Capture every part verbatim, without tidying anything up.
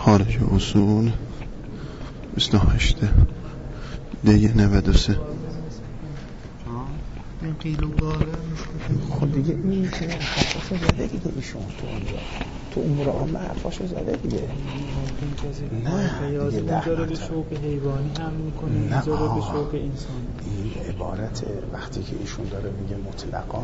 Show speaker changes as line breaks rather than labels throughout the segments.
خارج اصول بیست و هشت دیگه نود و سه.
این قیل و قاله
خود دیگه این که حرفاشو زده دیگه ایشون تو اونجا تو امور عامه حرفاشو زده دیگه. نه
دیگه اونجا رو به شوق حیوانی هم میکنه، اینجا رو به شوق انسانی.
این عبارت وقتی که ایشون داره میگه مطلقا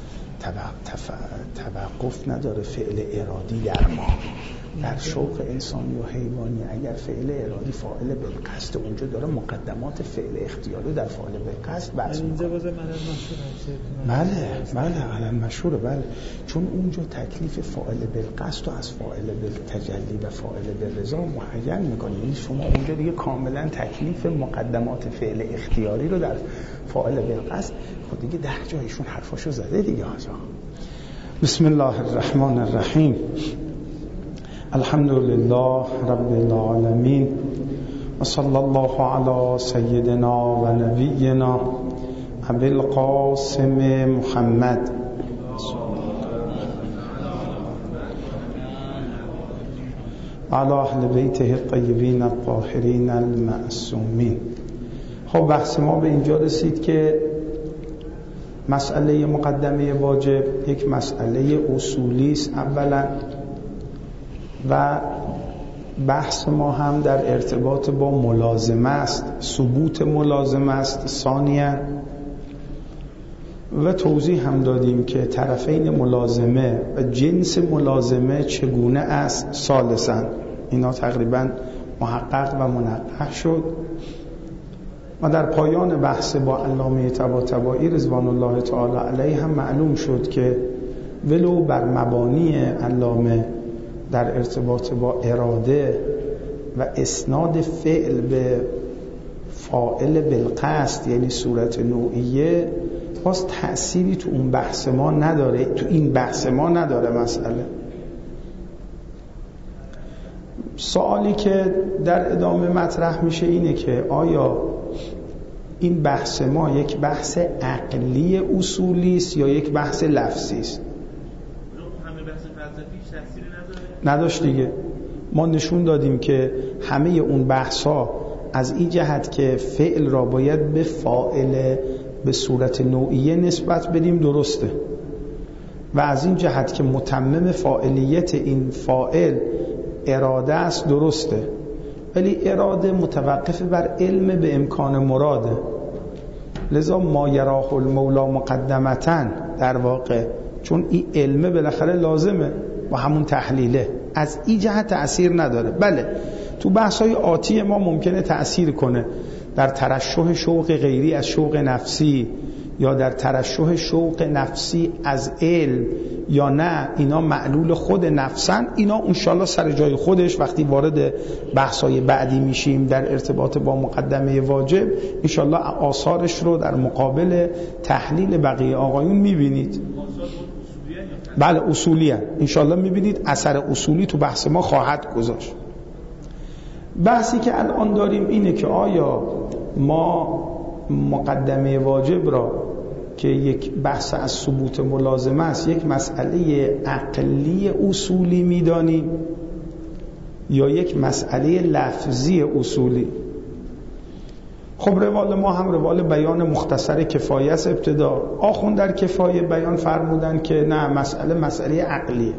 توقف نداره فعل ارادی در ما در شوق انسانی و حیوانی. اگر فعل ارادی فاعل بالقصد اونجا داره مقدمات فعل اختیاری در فاعل بالقصد بحث
اینجا باز علل مشهور
هست. بله بله علل مشهوره. بله چون اونجا تکلیف فاعل بالقصد و از فاعل بالتجلی و فاعل بالرضا معین میکنه. یعنی شما اونجا دیگه کاملا تکلیف مقدمات فعل اختیاری رو در فاعل بالقصد خود دیگه ده جایشون حرفاشو زده دیگه. آجا بسم الله الرحمن الرحیم. الحمد لله رب العالمین و صلی الله علی سیدنا و نبینا ابی القاسم محمد و علی اهل بیته الطیبین الطاهرین المعصومین. خب بحث ما به اینجا رسید که مسئله مقدمه واجب یک مسئله اصولی است اولا و بحث ما هم در ارتباط با ملازمه است، ثبوت ملازمه است ثانیاً، و توضیح هم دادیم که طرفین ملازمه و جنس ملازمه چگونه است ثالثاً. اینا تقریباً محقق و منقح شد و در پایان بحث با علامه طباطبایی رضوان الله تعالی علیه هم معلوم شد که ولو بر مبانی علامه در ارتباط با اراده و اسناد فعل به فاعل بالقصد یعنی صورت نوعیه باز تأثیری تو اون بحث ما نداره، تو این بحث ما نداره مسئله. سوالی که در ادامه مطرح میشه اینه که آیا این بحث ما یک بحث عقلی اصولی است یا یک بحث لفظی است؟
همه بحث فلسفیش تأثیری نداره؟
نداشت دیگه. ما نشون دادیم که همه اون بحث ها از این جهت که فعل را باید به فاعل به صورت نوعیه نسبت بدیم درسته، و از این جهت که متمم فاعلیت این فاعل اراده است درسته، ولی اراده متوقف بر علم به امکان مراده. لذا ما یراه المولا مقدمتن در واقع چون این علمه بالاخره لازمه و همون تحلیله، از این جهت تأثیر نداره. بله تو بحث‌های آتی ما ممکنه تأثیر کنه در ترشح شوق غیری از شوق نفسی یا در ترشح شوق نفسی از علم یا نه اینا معلول خود نفسن. اینا انشالله سر جای خودش وقتی وارد بحث‌های بعدی میشیم در ارتباط با مقدمه واجب انشالله آثارش رو در مقابل تحلیل بقیه آقایون میبینید. بله اصولی هست. انشالله میبینید اثر اصولی تو بحث ما خواهد گذاشت. بحثی که الان داریم اینه که آیا ما مقدمه واجب را که یک بحث از ثبوت ملازمه است یک مسئله عقلی اصولی میدانیم یا یک مسئله لفظی اصولی؟ خب روال ما هم روال بیان مختصر کفایه است. ابتدا آخوند در کفایه بیان فرمودن که نه مسئله مسئله عقلیه.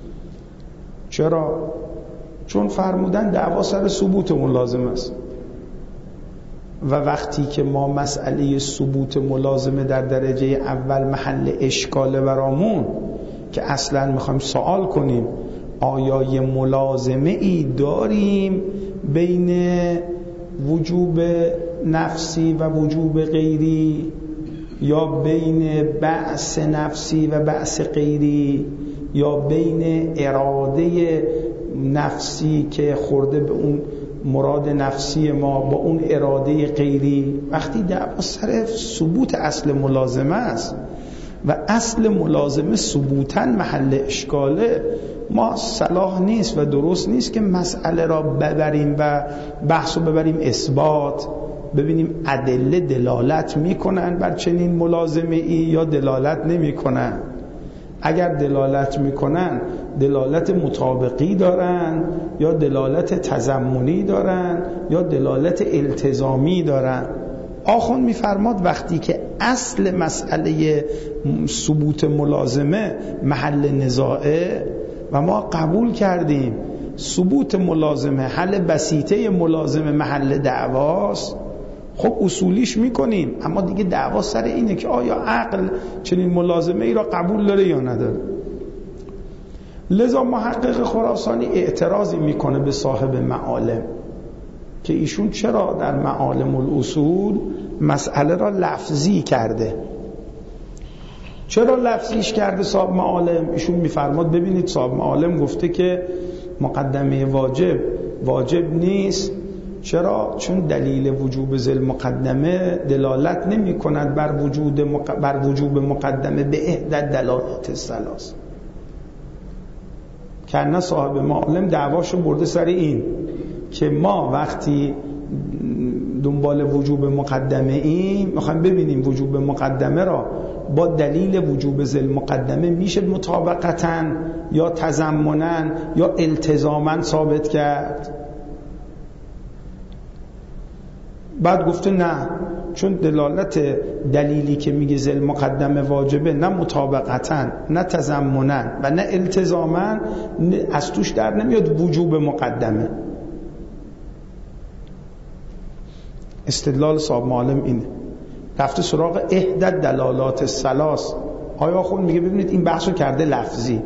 چرا؟ چون فرمودن دعوا سر ثبوت ملازمه است و وقتی که ما مسئله ثبوت ملازمه در درجه اول محل اشکال برامون که اصلا میخوایم سوال کنیم آیا یه ملازمه ای داریم بین وجوب نفسی و وجوب غیری یا بین بعث نفسی و بعث غیری یا بین اراده نفسی که خورده به اون مراد نفسی ما با اون اراده غیری؟ وقتی دعوا سر ثبوت اصل ملازمه است و اصل ملازمه ثبوتاً محل اشکاله، ما صلاح نیست و درست نیست که مسئله را ببریم و بحث رو ببریم اثبات، ببینیم ادله دلالت میکنن بر چنین ملازمه ای یا دلالت نمیکنن. اگر دلالت میکنن دلالت مطابقی دارن یا دلالت تضمنی دارن یا دلالت التزامی دارن. آخوند میفرماد وقتی که اصل مسئله ثبوت ملازمه محل نزاعه و ما قبول کردیم ثبوت ملازمه حل بسیطه ملازمه محل دعواست، خب اصولیش میکنیم، اما دیگه دعوا سر اینه که آیا عقل چنین ملازمه ای را قبول داره یا نداره. لذا محقق خراسانی اعتراضی میکنه به صاحب معالم که ایشون چرا در معالم الاصول مسئله را لفظی کرده. چرا لفظیش کرده صاحب معالم؟ ایشون میفرماد ببینید صاحب معالم گفته که مقدمه واجب واجب نیست. چرا؟ چون دلیل وجوب ذل مقدمه دلالت نمی کند بر وجود مق... بر وجوب مقدمه به احدى دلالات الثلاث. که نه صاحب معالم دعواشو برده سر این که ما وقتی دنبال وجوب مقدمه ایم میخوایم ببینیم وجوب مقدمه را با دلیل وجوب ذل مقدمه میشه مطابقتاً یا تضمناً یا التزاماً ثابت کرد. بعد گفته نه، چون دلالت دلیلی که میگه ذل مقدمه واجبه نه مطابقتاً نه تضمناً و نه التزاماً از توش در نمیاد وجوب مقدمه. استدلال صاحب معالم اینه. رفته سراغ احدى دلالات الثلاث. آیا خود میگه ببینید این بحثو کرده لفظی،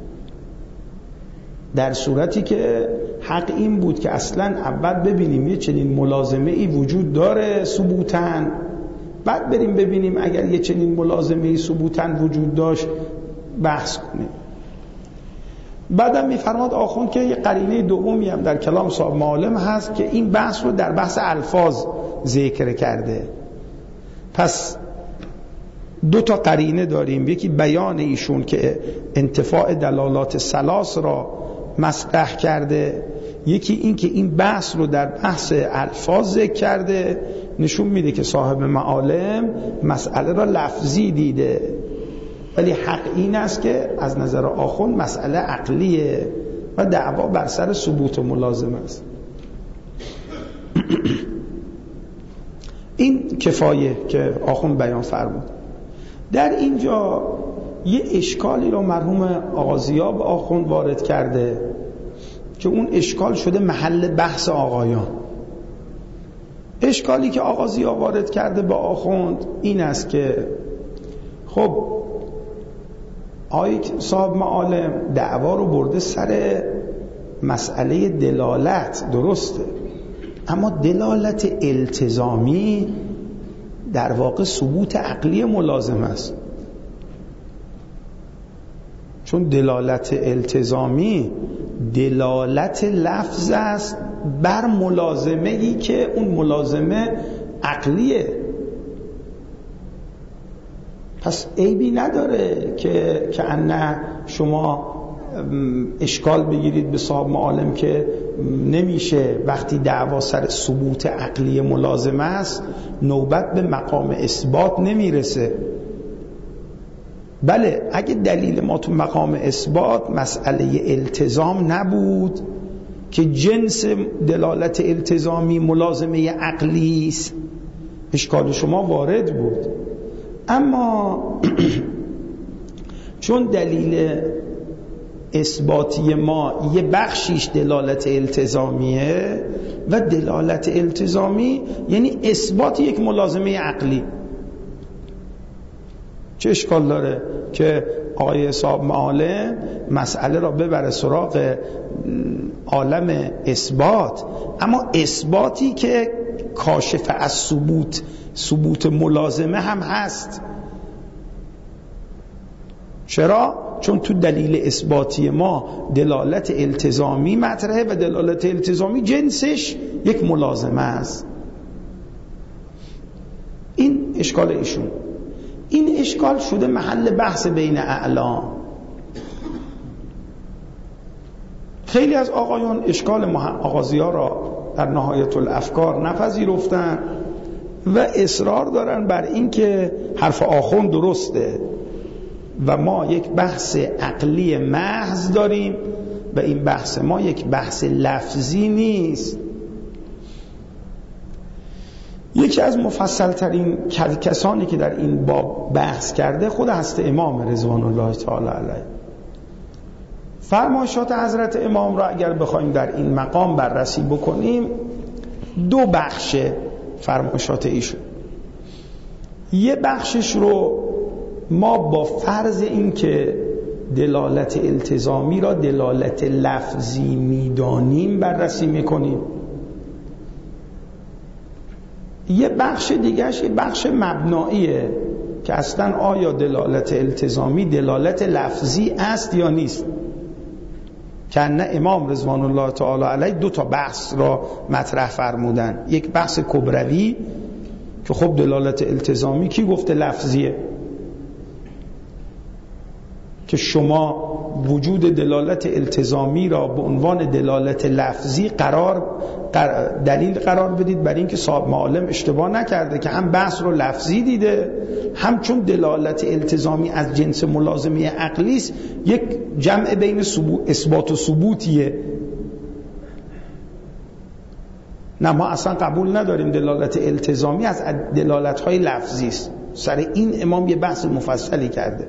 در صورتی که حق این بود که اصلا اول ببینیم یه چنین ملازمه ای وجود داره ثبوتاً، بعد بریم ببینیم اگر یه چنین ملازمه ای ثبوتاً وجود داشت بحث کنیم. بعدم میفرماد آخوند که یه قرینه دومی هم در کلام صاحب معالم هست که این بحث رو در بحث الفاظ ذکر کرده. پس دو تا قرینه داریم، یکی بیان ایشون که انتفاع دلالات ثلاث را مطرح کرده، یکی این که این بحث رو در بحث الفاظ ذکر کرده. نشون میده که صاحب معالم مسئله را لفظی دیده، ولی حق این است که از نظر آخوند مسئله عقلیه و دعوا بر سر ثبوت ملازمه است. این کفایه که آخوند بیان فرمود. در اینجا یه اشکالی رو مرحوم آقا ضیا به آخوند وارد کرده که اون اشکال شده محل بحث آقایان. اشکالی که آقا ضیا وارد کرده به آخوند این است که خب آقای صاحب معالم دعوا رو برده سر مسئله دلالت، درسته، اما دلالت التزامی در واقع ثبوت عقلی ملازم است. چون دلالت التزامی دلالت لفظ است بر ملازمه ای که اون ملازمه عقلیه. پس عیبی نداره که که نه شما اشکال بگیرید به صاحب معالم که نمیشه وقتی دعوا سر ثبوت عقلی ملازمه است نوبت به مقام اثبات نمیرسه. بله اگه دلیل ما تو مقام اثبات مسئله التزام نبود که جنس دلالت التزامی ملازمه عقلی است، اشکال شما وارد بود. اما چون دلیل اثباتی ما یه بخشیش دلالت التزامیه و دلالت التزامی یعنی اثبات یک ملازمه عقلی، چه اشکال داره که آقای صاحب معالم مسئله را ببره سراغ عالم اثبات، اما اثباتی که کاشف از ثبوت ثبوت ملازمه هم هست. چرا؟ چون تو دلیل اثباتی ما دلالت التزامی مطرحه و دلالت التزامی جنسش یک ملازمه است. این اشکال ایشون. این اشکال شده محل بحث بین اعلام. خیلی از آقایون اشکال آقا ضیا را در نهایت الافکار نپذیرفتن و اصرار دارن بر این که حرف آخوند درسته. و ما یک بحث عقلی محض داریم و این بحث ما یک بحث لفظی نیست. یکی از مفصل ترین کسانی که در این باب بحث کرده خود هست امام رضوان الله تعالی علیه. فرمایشات حضرت امام را اگر بخوایم در این مقام بررسی بکنیم، دو بخش فرمایشات ایشون. یه بخشش رو ما با فرض این که دلالت التزامی را دلالت لفظی میدانیم بررسی میکنیم. یه بخش دیگرش یه بخش مبناییه که اصلا آیا دلالت التزامی دلالت لفظی است یا نیست، که نه امام رضوان الله تعالی علیه دو تا بحث را مطرح فرمودن. یک بحث کبروی که خب دلالت التزامی کی گفته لفظیه، که شما وجود دلالت التزامی را به عنوان دلالت لفظی قرار دلیل قرار بدید برای اینکه صاحب معالم اشتباه نکرده که هم بحث رو لفظی دیده، هم چون دلالت التزامی از جنس ملازمه عقلی است یک جمع بین اثبات و ثبوتیه. نه، ما اصلا قبول نداریم دلالت التزامی از دلالت‌های لفظی است. سر این امام یه بحث مفصلی کرده.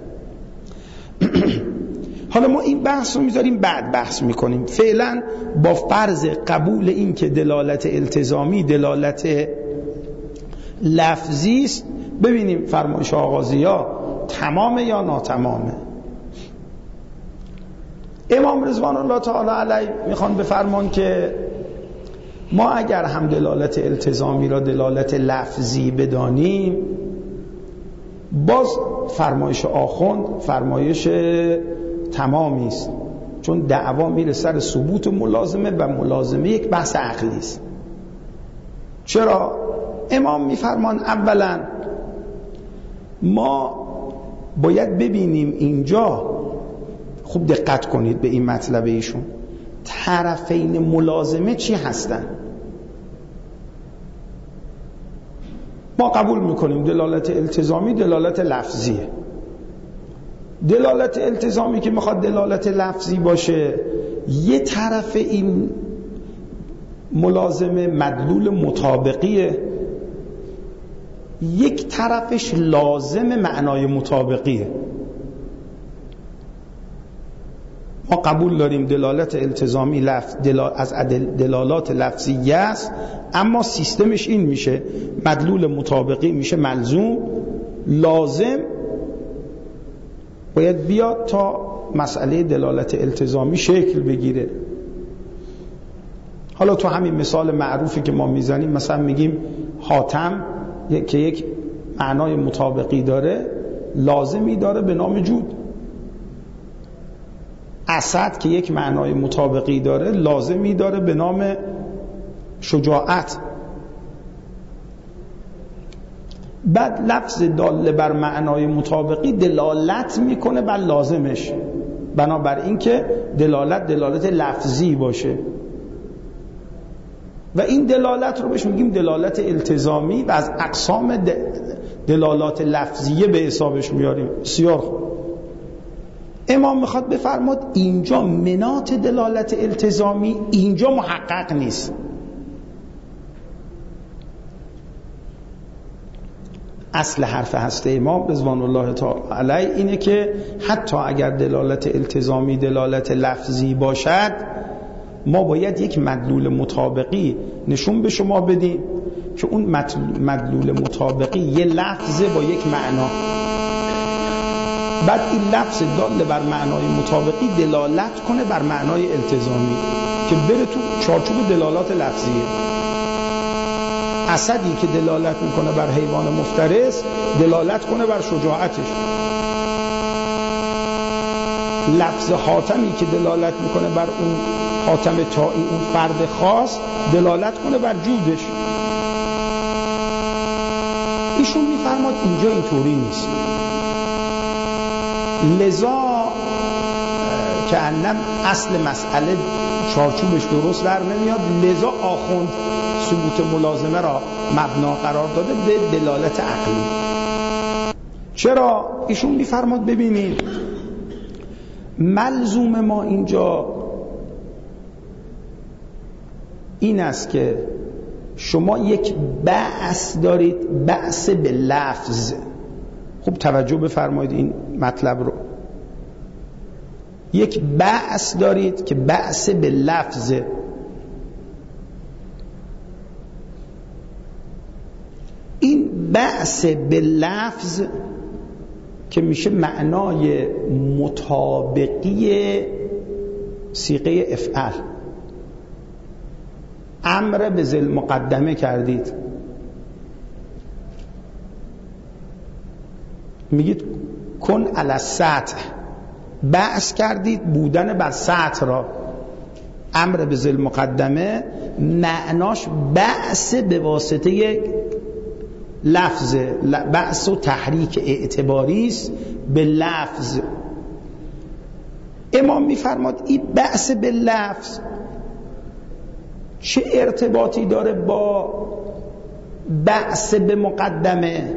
حالا ما این بحث رو میذاریم بعد بحث میکنیم. فعلا با فرض قبول این که دلالت التزامی دلالت لفظی است، ببینیم فرمایش آغازی‌ها تمامه یا ناتمامه. امام رضوان الله تعالی علیه میخوان بفرمان که ما اگر هم دلالت التزامی را دلالت لفظی بدانیم، باز فرمایش آخوند فرمایش تمامی است، چون دعوا میره سر ثبوت ملازمه و ملازمه یک بحث عقلی است. چرا؟ امام میفرمان اولا ما باید ببینیم اینجا، خوب دقت کنید به این مطلب ایشون، طرفین ملازمه چی هستن. ما قبول میکنیم دلالت التزامی دلالت لفظیه. دلالت التزامی که میخواد دلالت لفظی باشه، یه طرف این ملازمه مدلول مطابقیه، یک طرفش لازم معنای مطابقیه. ما قبول داریم دلالت التزامی لفظ دلال از دلالات لفظیه است، اما سیستمش این میشه مدلول مطابقی میشه ملزوم، لازم باید بیاد تا مسئله دلالت التزامی شکل بگیره. حالا تو همین مثال معروفی که ما میزنیم، مثلا میگیم حاتم که یک معنای مطابقی داره، لازمی داره به نام جود. اسد که یک معنای مطابقی داره، لازمی داره به نام شجاعت. بعد لفظ دال بر معنای مطابقی دلالت میکنه بر لازمش، بنابراین که دلالت دلالت لفظی باشه و این دلالت رو بهش میگیم دلالت التزامی و از اقسام دلالات لفظیه به حسابش میاریم. بسیار خوب. امام میخواد بفرماد اینجا منات دلالت التزامی اینجا محقق نیست. اصل حرف هسته امام رضوان الله تعالی علیه اینه که حتی اگر دلالت التزامی دلالت لفظی باشد، ما باید یک مدلول مطابقی نشون به شما بدیم که اون مدلول مطابقی یه لفظه با یک معنا، بعد این لفظ دال بر معنای مطابقی دلالت کنه بر معنای التزامی که بره تو چارچوب دلالات لفظیه. اسدی که دلالت میکنه بر حیوان مفترس دلالت کنه بر شجاعتش. لفظ حاتمی که دلالت میکنه بر اون حاتم تائی، اون فرد خاص، دلالت کنه بر جودش. ایشون میفرماد اینجا اینطوری نیست. لذا که انم اصل مسئله چارچوبش درست در نمیاد، لذا آخوند ثبوت ملازمه را مبنا قرار داده به دلالت عقلی. چرا؟ ایشون میفرماد ببینید ملزوم ما اینجا این است که شما یک بحث دارید، بحث به لفظ. خوب توجه بفرمایید این مطلب رو. یک بحث دارید که بحث به لفظ. این بحث به لفظ که میشه معنای مطابقی صیغه افعل. امر به ذل مقدمه کردید، میگید کن علی السطح، بحث کردید بودن بر سطح را. امر به ذل مقدمه معناش بحث به واسطه لفظ، بحث و تحریک اعتباری است به لفظ. امام میفرماد این بحث به لفظ چه ارتباطی داره با بحث به مقدمه؟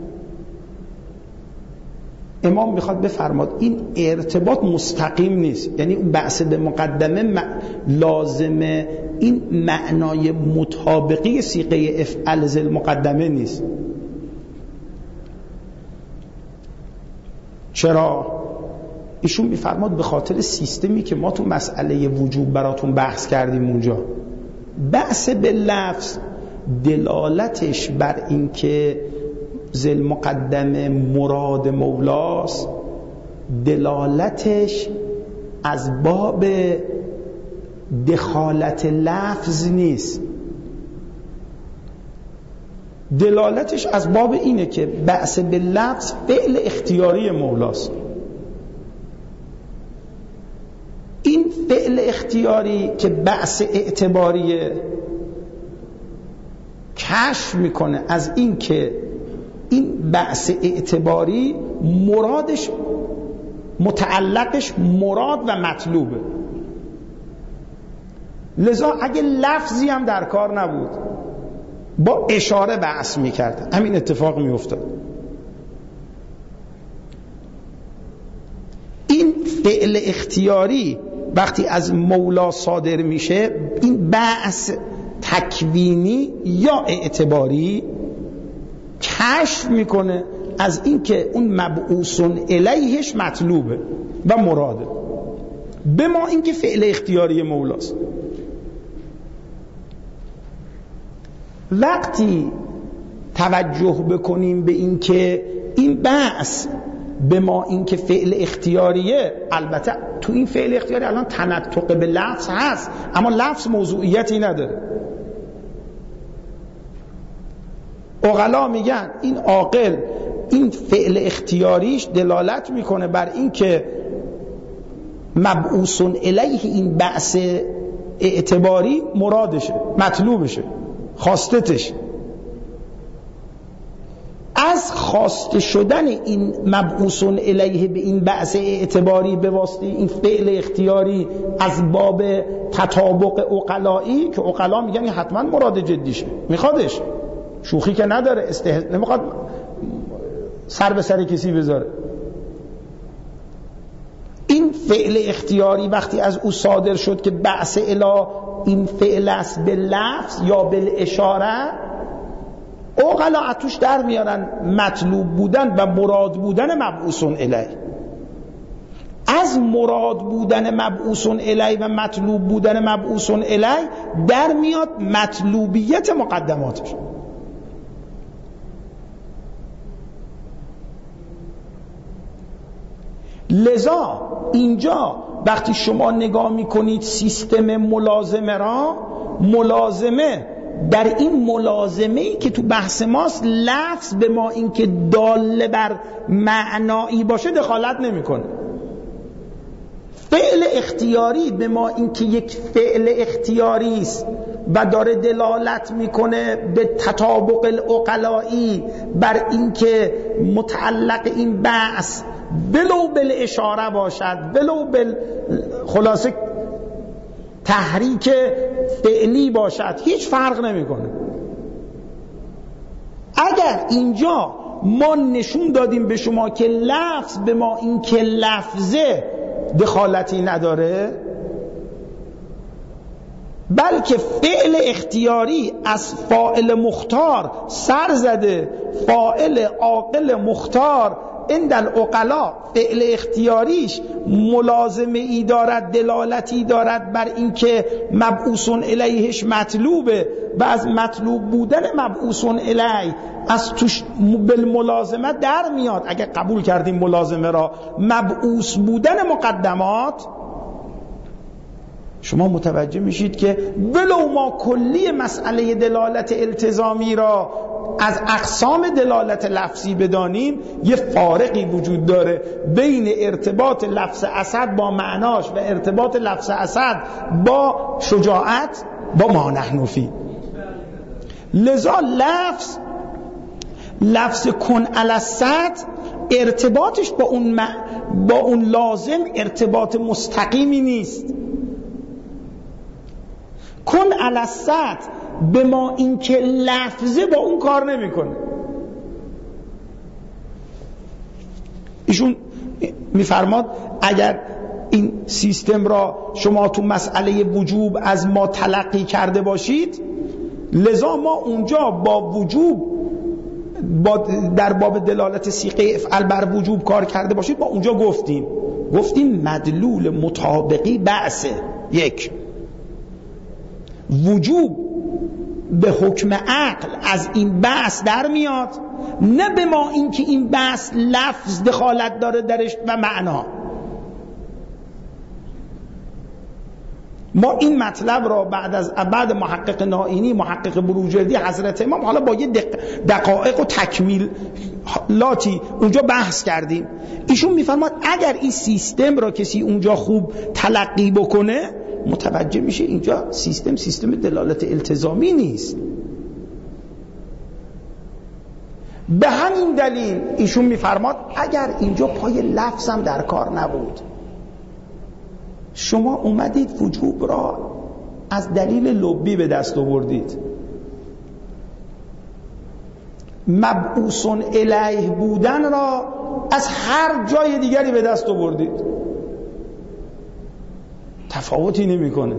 امام میخواد بفرماد این ارتباط مستقیم نیست، یعنی اون بحث به مقدمه لازمه این معنای مطابقی صیغه افعل ذل مقدمه نیست. چرا؟ ایشون میفرماد به خاطر سیستمی که ما تو مسئله وجوب براتون بحث کردیم اونجا. بحث به لفظ دلالتش بر این که ذل مقدمه مراد مولاست، دلالتش از باب دخالت لفظ نیست، دلالتش از باب اینه که بحث به لفظ فعل اختیاری مولاست. این فعل اختیاری که بحث اعتباریه کشف میکنه از این که این بحث اعتباری مرادش متعلقش مراد و مطلوبه. لذا اگه لفظی هم در کار نبود با اشاره بحث میکرد، همین اتفاق میافتاد. این فعل اختیاری وقتی از مولا صادر میشه، این بحث تکوینی یا اعتباری کشف میکنه از اینکه اون مبعوثون الیهش مطلوبه و مراده، به ما اینکه فعل اختیاری مولاست. وقتی توجه بکنیم به اینکه این بحث به ما اینکه فعل اختیاریه، البته تو این فعل اختیاری الان تنطق به لفظ هست، اما لفظ موضوعیتی نداره. عقلا میگن این عاقل این فعل اختیاریش دلالت میکنه بر این که مبعوث الیه این بحث اعتباری مرادشه، مطلوبشه، خواستتش. از خواسته شدن این مبعوث الیه به این بحث اعتباری به واسطه این فعل اختیاری از باب تطابق عقلایی که عقلا میگن حتما مراد جدیشه، میخوادش، شوخی که نداره، استه... نمیخواد سر به سر کسی بذاره. این فعل اختیاری وقتی از او صادر شد که بحث الا این فعل است به لفظ یا بالاشاره، عقلا اتوش در میارن مطلوب بودن و مراد بودن مبعوث الیه. از مراد بودن مبعوث الیه و مطلوب بودن مبعوث الیه در میاد مطلوبیت مقدماتش. لذا اینجا وقتی شما نگاه میکنید سیستم ملازمه را، ملازمه در این ملازمه‌ای که تو بحث ماست لفظ به ما این که دال بر معنایی باشه دخالت نمیکنه. فعل اختیاری به ما این که یک فعل اختیاری است و داره دلالت میکنه به تطابق العقلائی بر این که متعلق این بحث ولو بالاشاره باشد، ولو بال خلاصه تحریک فعلی باشد، هیچ فرق نمیکنه. اگر اینجا ما نشون دادیم به شما که لفظ به ما این که لفظه دخالتی نداره، بلکه فعل اختیاری از فاعل مختار سر زده. فاعل عاقل مختار عند العقلا فعل اختیاریش ملازمه ای دارد، دلالتی دارد بر اینکه مبعوث الیهش مطلوبه و از مطلوب بودن مبعوث الیه از توش بالملازمه در میاد. اگه قبول کردیم ملازمه را، مبعوث بودن مقدمات، شما متوجه میشید که ولو ما کلی مسئله دلالت التزامی را از اقسام دلالت لفظی بدانیم، یه فارقی وجود داره بین ارتباط لفظ اسد با معناش و ارتباط لفظ اسد با شجاعت با ما نحن فی. لذا لفظ لفظ کن علی الصد ارتباطش با اون م... با اون لازم ارتباط مستقیمی نیست. کن علی الصد به ما این که لفظه با اون کار نمیکنه. ایشون میفرماد اگر این سیستم را شما تو مسئله وجوب از ما تلقی کرده باشید، لذا ما اونجا با وجوب با در باب دلالت صیغه افعل بر وجوب کار کرده باشید، با اونجا گفتیم گفتیم مدلول مطابقی بعثه. یک، وجوب به حکم عقل از این بحث در میاد، نه به ما اینکه این بحث لفظ دخالت داره درش و معنا. ما این مطلب را بعد از بعد محقق نائینی، محقق بروجردی، حضرت امام، حالا با یه دقایق و تکمیلاتی اونجا بحث کردیم. ایشون میفرماد اگر این سیستم را کسی اونجا خوب تلقی بکنه، متوجه میشه اینجا سیستم سیستم دلالت التزامی نیست. به همین دلیل ایشون میفرماد اگر اینجا پای لفظ هم در کار نبود، شما اومدید وجوب را از دلیل لبی به دست آوردید، مبعوث الیه بودن را از هر جای دیگری به دست آوردید، تفاوتی نمیکنه.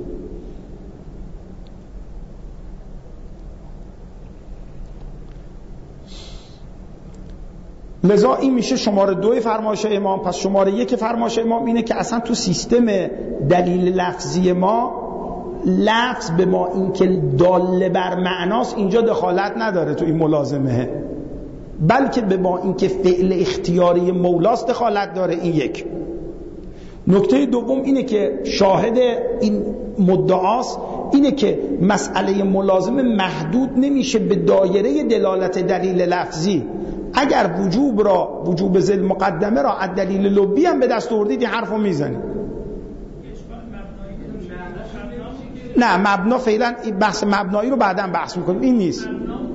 لذا این میشه شماره دوی فرمایش امام. پس شماره یک فرمایش امام اینه که اصلا تو سیستم دلیل لفظی ما لفظ به ما این که داله بر معناست اینجا دخالت نداره تو این ملازمه، بلکه به ما این که فعل اختیاری مولاست دخالت داره. این یک. نکته دوم اینه که شاهد این مدعاست اینه که مسئله ملازمه محدود نمیشه به دایره دلالت دلیل لفظی. اگر وجوب را وجوب ذل مقدمه را از دلیل لبی هم به دست آوردید این حرفو میزنید. نه مبنا فعلا بحث مبنایی رو بعداً بحث میکنیم، این نیست.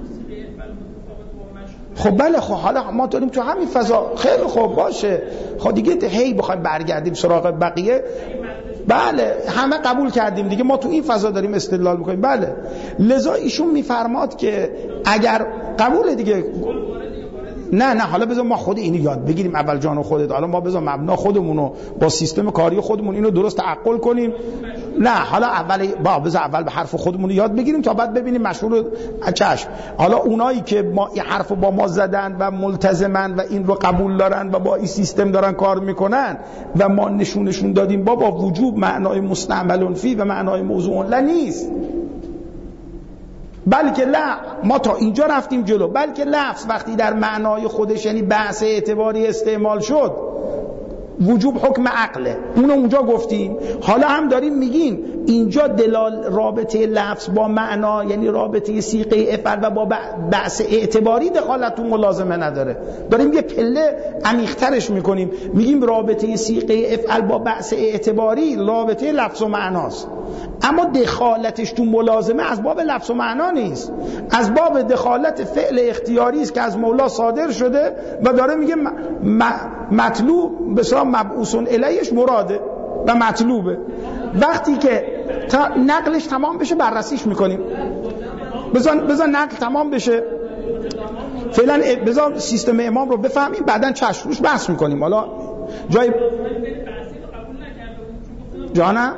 خب بله، خب حالا ما داریم تو همین فضا. خیلی خوب باشه، خب دیگه هی بخوایم برگردیم سراغ بقیه، بله همه قبول کردیم دیگه، ما تو این فضا داریم استدلال میکنیم. بله، لذا ایشون میفرماد که اگر قبول دیگه نه نه حالا بذار ما خود اینو یاد بگیریم اول جان خودت، حالا ما بذار مبنا خودمونو با سیستم کاری خودمون اینو درست تعقل کنیم. نه حالا اول با بذار اول به حرف خودمون یاد بگیریم تا بعد ببینیم مشهور چشم. حالا اونایی که ما این حرفو با ما زدن و ملتزمن و این رو قبول دارن و با این سیستم دارن کار میکنن و ما نشونشون دادیم بابا وجوب معنای مستعمل فی و معنای موضوع لا نیست، بلکه لا ما تا اینجا رفتیم جلو، بلکه لفظ وقتی در معنای خودش یعنی بحث اعتباری استعمال شد وجوب حکم عقله، اونو اونجا گفتیم. حالا هم داریم میگیم اینجا دلال رابطه لفظ با معنا یعنی رابطه صیغه افعل و با بحث اعتباری دخالت تو ملازمه نداره، داریم یه پله عمیق‌ترش میکنیم، میگیم رابطه صیغه افعل با بحث اعتباری رابطه لفظ و معناست، اما دخالتش تو ملازمه از باب لفظ و معنا نیست، از باب دخالت فعل اختیاری است که از مولا صادر شده و داره میگه مطلوب به صورت مبعوث الیهش مراده و مطلوبه. وقتی که تا نقلش تمام بشه بررسیش میکنیم. بذار بذار نقل تمام بشه. فعلا بذار سیستم امام رو بفهمیم بعدن چشم روش بحث میکنیم. حالا جای جانم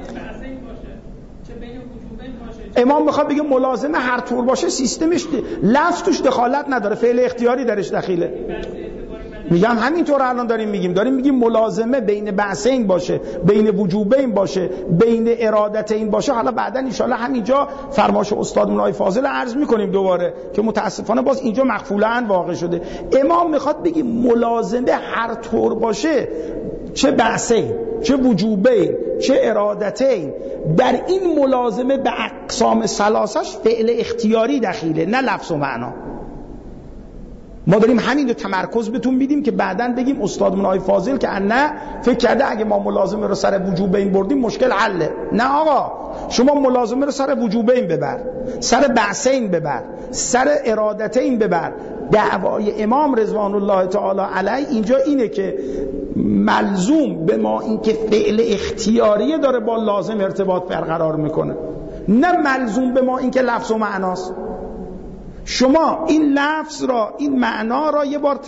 امام میخواد بگه ملازمه هر طور باشه سیستمش لفظ توش دخالت نداره، فعل اختیاری درش دخیله. میگم همینطور الان داریم میگیم داریم میگیم ملازمه بین بعثین باشه، بین وجوبین باشه، بین ارادتین باشه. حالا بعدا ان شاء الله همینجا فرمایش استاد مولای فاضل عرض میکنیم دوباره که متاسفانه باز اینجا مغفولن واقع شده. امام میخواد بگه ملازمه هر طور باشه، چه بعثین چه وجوبین چه ارادتین، در این ملازمه به اقسام ثلاثش فعل اختیاری دخیله، نه لفظ و معنا. ما داریم همین رو تمرکز بهتون میدیم که بعداً بگیم استاد منای فاضل که نه فکر کرده اگه ما ملازمه رو سر وجوبین بردیم مشکل حله. نه آقا، شما ملازمه رو سر وجوبین ببر، سر بعثین ببر، سر ارادتین ببر. دعوای امام رضوان الله تعالی علیه اینجا اینه که ملزوم به ما این که فعل اختیاریه داره با لازم ارتباط برقرار میکنه، نه ملزوم به ما این که لفظ و معناست. شما این لفظ را، این معنا را یه بار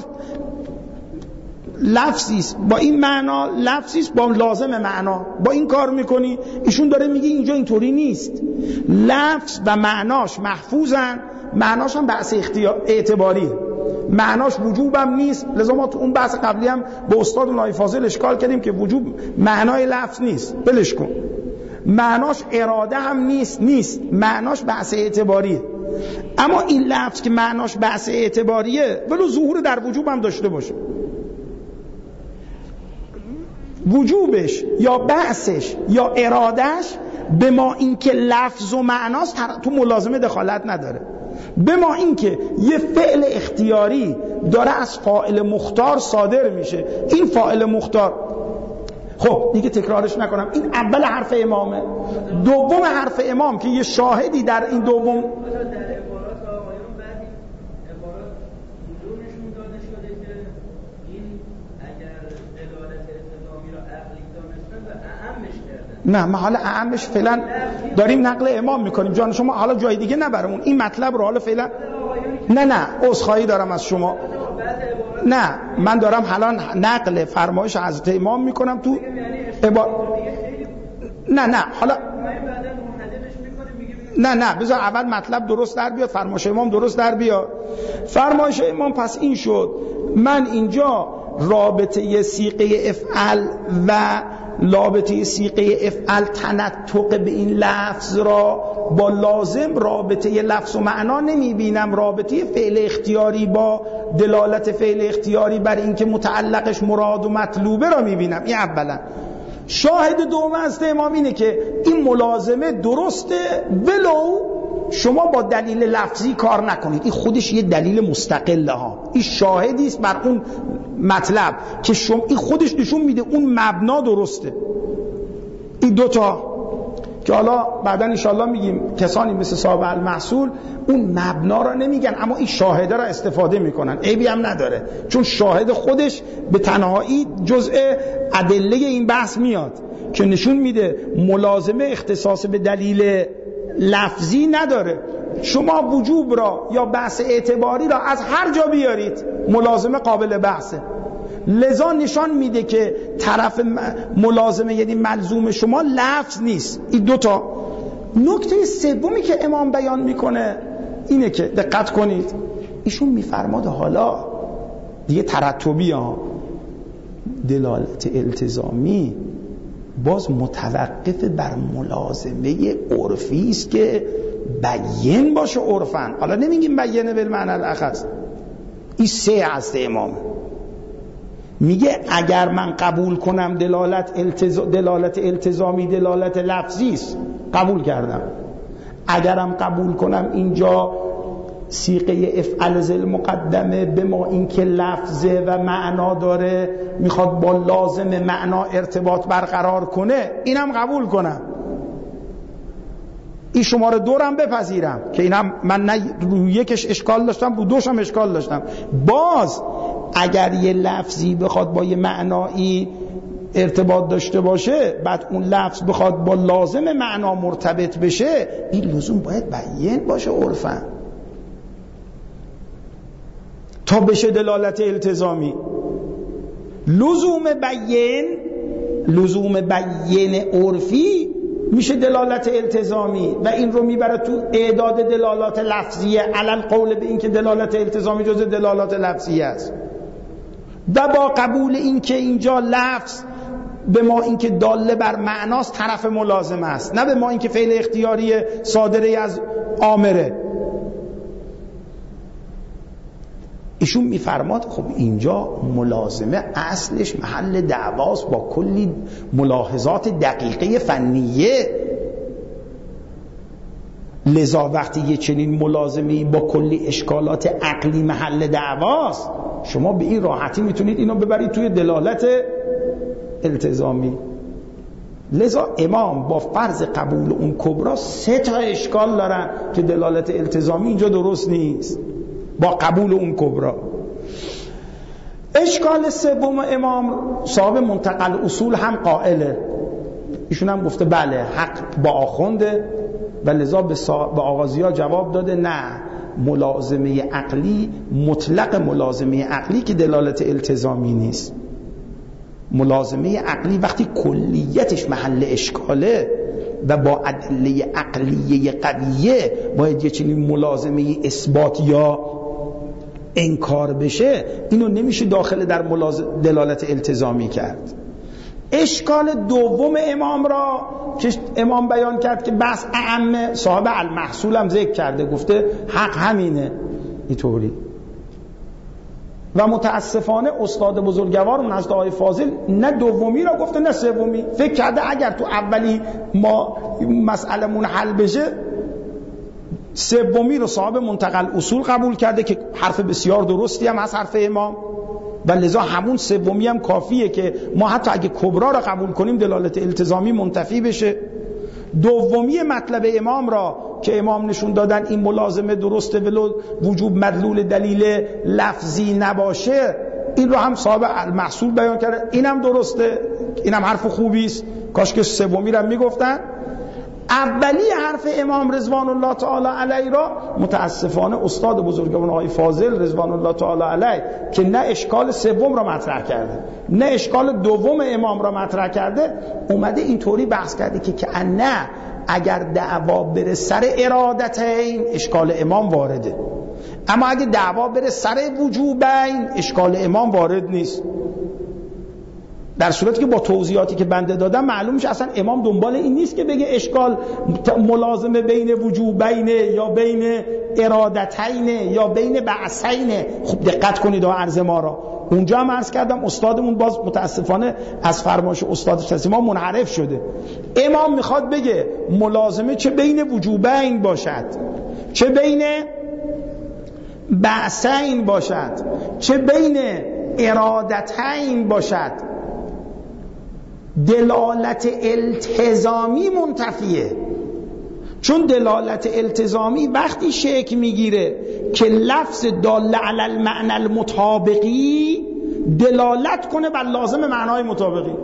لفظیست با این معنا، لفظیست با لازم معنا، با این کار میکنی. ایشون داره میگه اینجا اینطوری نیست، لفظ و معناش محفوظن، معناش هم بحث اعتباری، معناش وجوبم نیست. لذا ما تو اون بحث قبلی هم به استاد مولای فاضل اشکال کردیم که وجوب معنای لفظ نیست، بلش کن. معناش اراده هم نیست، نیست معناش بحث اعتباریه. اما این لفظ که معناش بحث اعتباریه ولو ظهور در وجوب هم داشته باشه، وجوبش یا بحثش یا ارادش به ما این که لفظ و معناست تو ملازمه دخالت نداره. به ما این که یه فعل اختیاری داره از فاعل مختار صادر میشه، این فاعل مختار، خب دیگه تکرارش نکنم، این اول حرف امامه. دوم حرف امام که یه شاهدی در این دوم نه، ما حالا اعمش فعلا داریم نقل امام میکنیم جان شما، حالا جای دیگه نبرمون این مطلب رو حالا فعلا. نه نه عذرخواهی دارم از شما، نه من دارم حالا نقل فرمایش حضرت امام میکنم تو عبا... نه نه حالا نه نه بذار اول مطلب درست در بیاد، فرمایش امام درست در بیاد. فرمایش امام پس این شد، من اینجا رابطه سیغه افعل و رابطه سیغه افعل تنطق به این لفظ را با لازم رابطه لفظ و معنا نمی بینم، رابطه فعل اختیاری با دلالت فعل اختیاری بر اینکه متعلقش مراد و مطلوبه را می بینم. این اولا. شاهد دوم از امام اینه که این ملازمه درسته ولو شما با دلیل لفظی کار نکنید، این خودش یه دلیل مستقله ها، این شاهدی است بر اون مطلب که شما این خودش نشون میده اون مبنا درسته. این دوتا که حالا بعدا انشالله میگیم کسانی مثل صاحب المحصول اون مبنا را نمیگن اما این شاهده را استفاده میکنن، عیبی هم نداره چون شاهد خودش به تنهایی جزء ادله این بحث میاد که نشون میده ملازمه اختصاص به دلیل لفظی نداره. شما وجوب را یا بحث اعتباری را از هر جا بیارید ملازمه قابل بحثه، لذا نشان میده که طرف ملازمه یعنی ملزوم شما لفظ نیست. این دوتا. نکته سومی که امام بیان میکنه اینه که دقت کنید، ایشون میفرماد حالا دیگه ترتبی ها دلالت التزامی باز متوقف بر ملازمه عرفی است که بیان باشه عرفن، حالا نمیگیم بیانه بالمعنی الاخص. این سه هست امام میگه اگر من قبول کنم دلالت, التز... دلالت التزامی دلالت لفظی است قبول کردم، اگرم قبول کنم اینجا صیغه افعل ذل مقدمه به ما این که لفظه و معنا داره میخواد با لازم معنا ارتباط برقرار کنه، اینم قبول کنم، این شماره دورم بپذیرم که اینم من نه رو یکش اشکال داشتم رو دوشم اشکال داشتم. باز اگر یه لفظی بخواد با یه معنایی ارتباط داشته باشه بعد اون لفظ بخواد با لازم معنا مرتبط بشه، این لزوم باید بیان باشه عرفاً. تا بشه دلالت التزامی. لزوم بیان، لزوم بیان عرفی میشه دلالت التزامی و این رو میبره تو اعداد دلالات لفظیه، علل قول به این که دلالت التزامی جز دلالات لفظیه است. و با قبول این که اینجا لفظ به ما این که داله بر معناست طرف ملازم است، نه به ما این که فعل اختیاری صادره از آمره. ایشون میفرماد خب اینجا ملازمه اصلش محل دعواست با کلی ملاحظات دقیقه فنیه، لذا وقتی یه چنین ملازمه‌ای با کلی اشکالات عقلی محل دعواست، شما به این راحتی میتونید اینو ببرید توی دلالت التزامی. لذا امام با فرض قبول اون کبرا سه تا اشکال دارن که دلالت التزامی اینجا درست نیست با قبول اون کبرا. اشکال سوم امام صاحب منتقل اصول هم قائله، ایشون هم گفته بله حق با آخونده و لذا به, سا... به آغازی‌ها جواب داده نه، ملازمه عقلی مطلق ملازمه عقلی که دلالت التزامی نیست. ملازمه عقلی وقتی کلیتش محل اشکاله و با ادله عقلیه قویه باید یه چنین ملازمه اثبات یا انکار بشه، اینو نمیشه داخل در ملازم دلالت التزامی کرد. اشکال دوم امام را که امام بیان کرد که بس اعم صاحب المحصول هم ذکر کرده، گفته حق همینه اینطوری. و متاسفانه استاد بزرگوار نزد آقای فاضل نه دومی را گفته نه سومی. فکر کرده اگر تو اولی ما مسئله‌مون حل بشه، سومی رو صاحب منتقل اصول قبول کرده که حرف بسیار درستی هم از حرف امام و لذا همون سومی هم کافیه که ما حتی اگه کبرا را قبول کنیم دلالت التزامی منتفی بشه. دومی مطلب امام را که امام نشون دادن این ملازمه درسته ولو وجوب مدلول دلیل لفظی نباشه، این رو هم صاحب المحصول بیان کرده، اینم درسته، اینم حرف خوبی است، کاش که سومی رو میگفتن. اولی حرف امام رضوان الله تعالی علیه را متاسفانه استاد بزرگوار آقای فاضل رضوان الله تعالی علیه که نه اشکال سوم را مطرح کرده نه اشکال دوم امام را مطرح کرده، اومده اینطوری بحث کرده که که نه اگر دعوا بره سر ارادتین اشکال امام وارده، اما اگه دعوا بره سر وجوبین اشکال امام وارد نیست. در صورتی که با توضیحاتی که بنده دادم معلوم میشه اصلا امام دنبال این نیست که بگه اشکال ملازمه بین وجوبین یا بین ارادتین یا بین بعثین. خب دقت کنید و عرض ما را اونجا هم عرض کردم استادمون باز متاسفانه از فرمایش استادش از ما منحرف شده. امام میخواد بگه ملازمه چه بین وجوبین باشد، چه بین بعثین باشد، چه بین ارادتین باشد، دلالت التزامی منتفیه. چون دلالت التزامی وقتی شکل میگیره که لفظ دال علی المعنى المطابقی دلالت کنه بر لازم معنای مطابقی.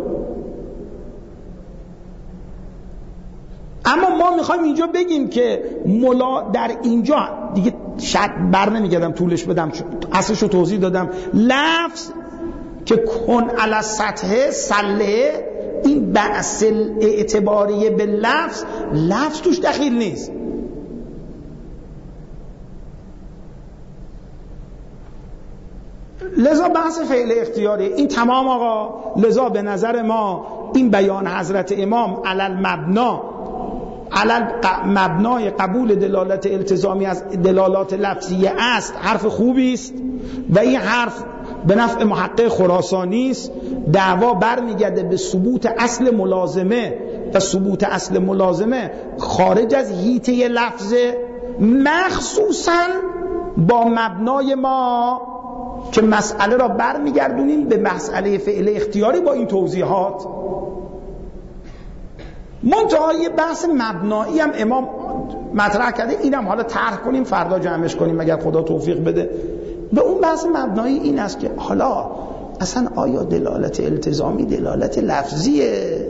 اما ما میخوایم اینجا بگیم که ملا در اینجا دیگه شک بر نمیگردم طولش بدم، اصلش رو توضیح دادم. لفظ که کن علی سطح سله، این بحث اعتباریه به لفظ، لفظ توش دخیل نیست. لذا بحث فعل اختیاری این تمام آقا. لذا به نظر ما این بیان حضرت امام علل مبنا علل مبنای قبول دلالت التزامی از دلالات لفظیه است حرف خوبی است و این حرف به نفع محقق خراسانی است. دعوا برمیگرده به ثبوت اصل ملازمه و ثبوت اصل ملازمه خارج از حیطه لفظه، مخصوصا با مبنای ما که مسئله را برمیگردونیم به مسئله فعل اختیاری با این توضیحات. منتها یه بحث مبنایی هم امام مطرح کرده، اینم حالا طرح کنیم فردا جمعش کنیم اگر خدا توفیق بده. به اون بحث مبنایی این است که حالا اصلا آیا دلالت التزامی دلالت لفظیه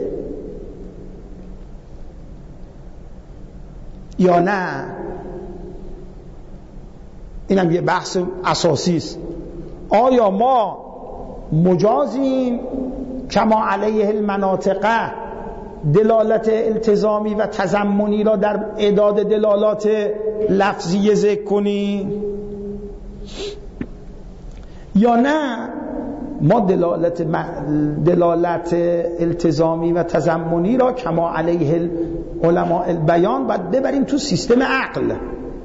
یا نه؟ اینم یه بحث اساسی است. آیا ما مجازیم کما علیه المناطقه دلالت التزامی و تضمنی را در اعداد دلالات لفظی ذکر کنیم یا نه ما دلالت دلالت التزامی و تضمنی را کما علیه علماء البیان باید ببریم تو سیستم عقل.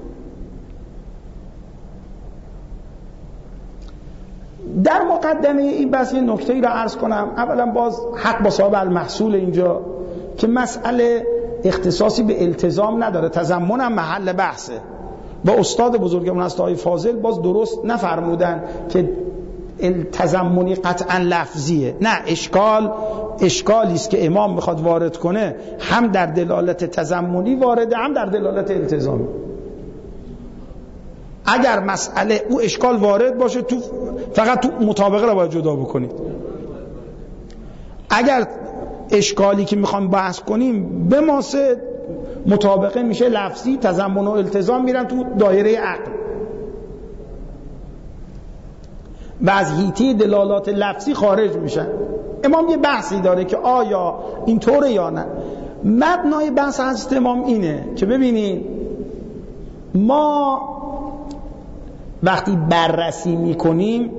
در مقدمه این بحث یه نکته‌ای را عرض کنم. اولا باز حق با صاحب المحصول اینجا که مسئله اختصاصی به التزام نداره، تضمن هم محل بحثه. با استاد بزرگمون از آقای فاضل باز درست نفرمودن که التزمنی قطعا لفظیه، نه، اشکال اشکالی است که امام میخواد وارد کنه، هم در دلالت تضمنی وارده هم در دلالت التزامی. اگر مسئله او اشکال وارد باشه تو فقط تو مطابقه را باید جدا بکنید. اگر اشکالی که میخوام بحث کنیم به ماسه مطابقه میشه لفظی، تضمن و التزام میرن تو دایره عقل و از حیطه دلالات لفظی خارج میشن. امام یه بحثی داره که آیا اینطوره یا نه. مبنای بحث حضرت امام اینه که ببینید ما وقتی بررسی میکنیم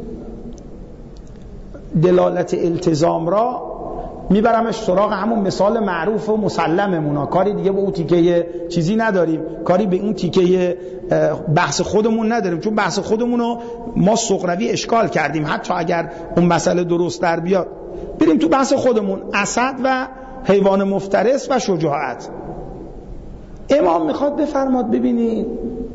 دلالت التزام را میبرمش سراغ همون مثال معروف و مسلممون، کاری دیگه به اون تیکه چیزی نداریم، کاری به اون تیکه بحث خودمون نداریم، چون بحث خودمون رو ما سقروی اشکال کردیم. حتی اگر اون مسئله درست در بیاد بریم تو بحث خودمون، اسد و حیوان مفترس و شجاعت. امام میخواد بفرماد ببینید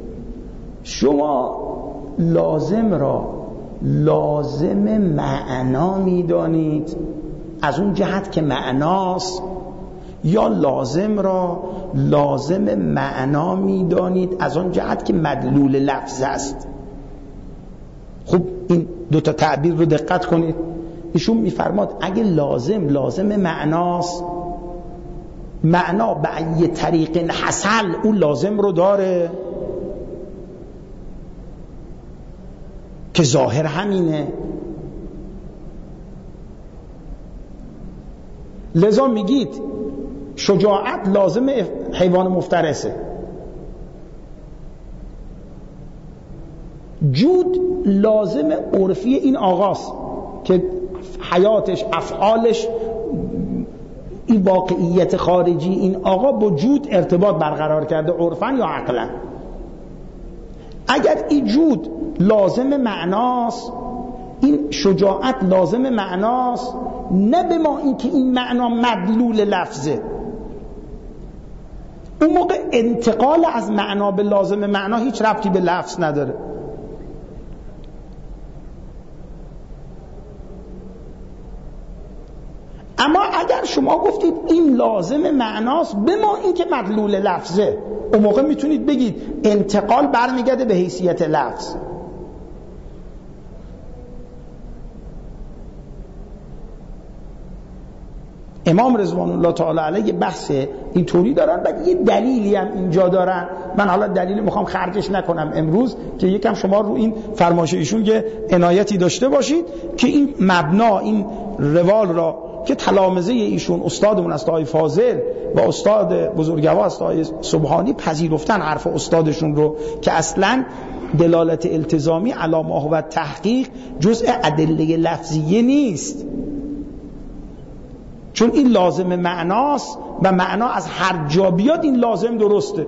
شما لازم را لازم معنا میدانید از اون جهت که معناست، یا لازم را لازم معنا میدانید از اون جهت که مدلول لفظ است. خب این دوتا تعبیر رو دقت کنید. ایشون میفرماد اگه لازم لازم معناست، معنا به ای طریق حصل اون لازم رو داره که ظاهر همینه. لذا میگید شجاعت لازم حیوان مفترسه، جود لازم عرفی این آقاست که حیاتش افعالش این واقعیت خارجی این آقا با جود ارتباط برقرار کرده عرفاً یا عقلاً. اگر این جود لازم معناست، این شجاعت لازم معناست، نه به ما این که این معنا مدلول لفظه. اون موقع انتقال از معنا به لازم معنا هیچ ربطی به لفظ نداره. اما اگر شما گفتید این لازم معناست به ما این که مدلول لفظه، اون موقع میتونید بگید انتقال برمیگرده به حیثیت لفظ. امام رضوان الله تعالی علیه بحث اینطوری دارن و یه دلیلی هم اینجا دارن. من حالا دلیلی میخوام خرجش نکنم امروز که یکم شما رو این فرمایش ایشون که عنایتی داشته باشید که این مبنا این روال را که تلامذه ایشون استادمون است آقای فاضل و استاد بزرگوار است آقای سبحانی پذیرفتن حرف استادشون رو که اصلا دلالت التزامی علی ما هو تحقیق جزء ادله لفظیه نیست، چون این لازم معناست و معنا از هر جا بیاد این لازم درسته.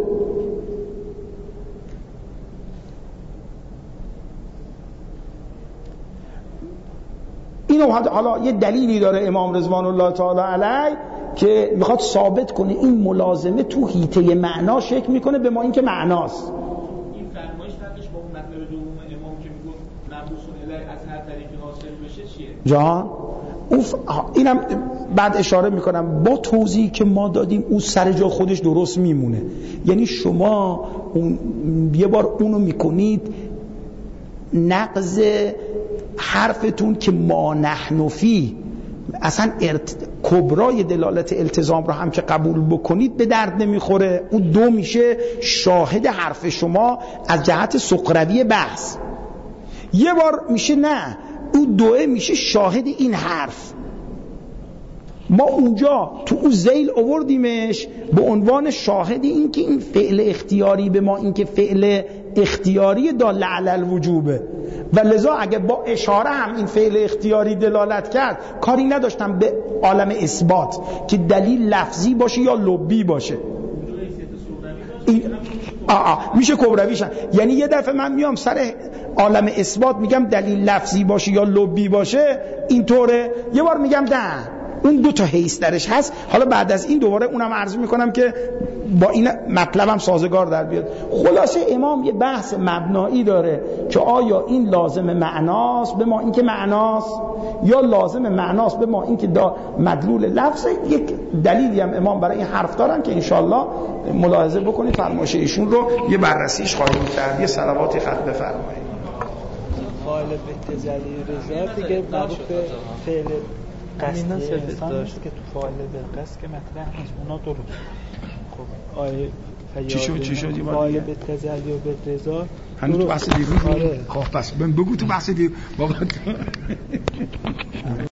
اینو حالا یه دلیلی داره امام رضوان الله تعالی علیه که میخواد ثابت کنه این ملازمه تو حیطه معنا شکل میکنه به ما این که معناست.
این فرمایش فرقش با اون مطلب دوم امام که میگه مبعوث الیه از هر طریقی حاصل بشه چیه؟ جان
اوف اینم بعد اشاره میکنم با توضیحی که ما دادیم اون سر جا خودش درست میمونه. یعنی شما اون یه بار اونو میکنید نقض حرفتون که ما نحن فی اصلا ارت... کبرای دلالت التزام رو هم که قبول بکنید به درد نمیخوره. اون دو میشه شاهد حرف شما از جهت سقروی بحث. یه بار میشه نه، او دوه میشه شاهد این حرف. ما اونجا تو اون ذیل آوردیمش به عنوان شاهد این که این فعل اختیاری به ما این که فعل اختیاری دال علی الوجوبه و لذا اگه با اشاره هم این فعل اختیاری دلالت کرد کاری نداشتم به عالم اثبات که دلیل لفظی باشه یا لبی باشه. این آه آه میشه کبرویشن. یعنی یه دفعه من میام سر عالم اثبات میگم دلیل لفظی باشه یا لبی باشه اینطوره، یه بار میگم نه اون دو تا حیث درش هست. حالا بعد از این دوباره اونم عرض میکنم که با این مطلبم سازگار در بیاد. خلاصه امام یه بحث مبنایی داره که آیا این لازم معناست به ما این که معناست یا لازم معناست به ما این که مدلول لفظه. یک دلیلی هم امام برای این حرف دارن که انشالله ملاحظه بکنید فرمایش ایشون رو یه بررسیش خواهیم کرد. یه صلواتی خط بفرمایید.
قائل به تجلی رضا دیگه مربوط به فعل قصد انسان است که تو فاعل بالقصد که مطرح نیست، اونا درست. خب آیه
چی شد چی شد یه بار
دیگه به تجلی و به رضا
هنوز تو بحث دیروز.
آره.
خب پس بگو تو بحث دیروز بابا.